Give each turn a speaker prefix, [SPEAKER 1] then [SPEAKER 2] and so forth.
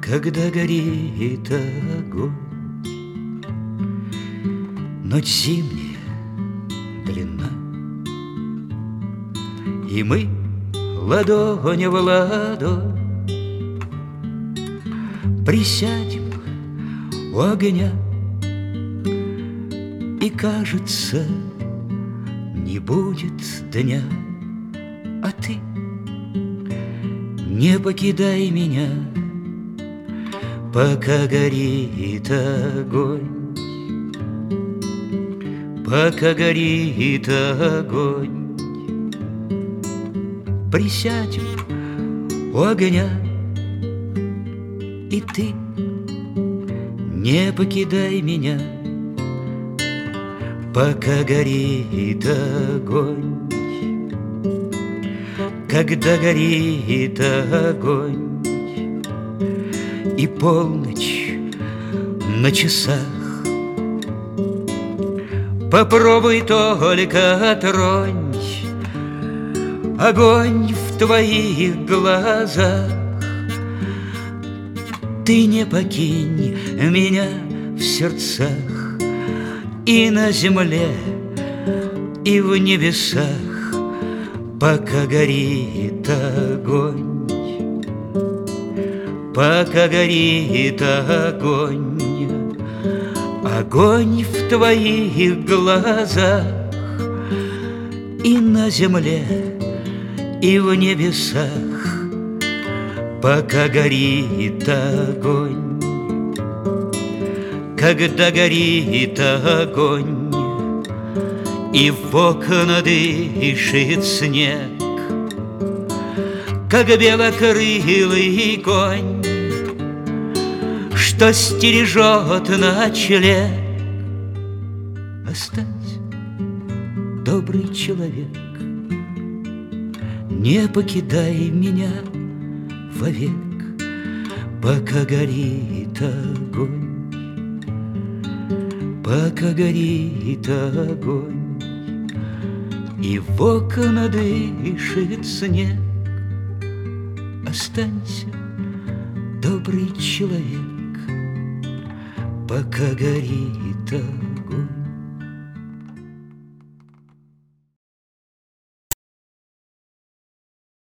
[SPEAKER 1] Когда горит огонь, ночь зимняя длинна, и мы ладонь в ладонь присядем у огня, и, кажется, не будет дня. А ты не покидай меня, пока горит огонь, пока горит огонь. Присядем у огня, и ты не покидай меня, пока горит огонь. Когда горит огонь и полночь на часах, попробуй только тронь огонь в твоих глазах. Ты не покинь меня в сердцах, и на земле, и в небесах, пока горит огонь, пока горит огонь. Огонь в твоих глазах, и на земле, и в небесах, пока горит огонь. Когда горит огонь и в окна дышит снег, как белокрылый конь, что стережет ночлег. Останься, добрый человек, не покидай меня вовек, пока горит огонь, пока горит огонь, и в окна дышит снег. Останься, добрый человек, пока горит огонь.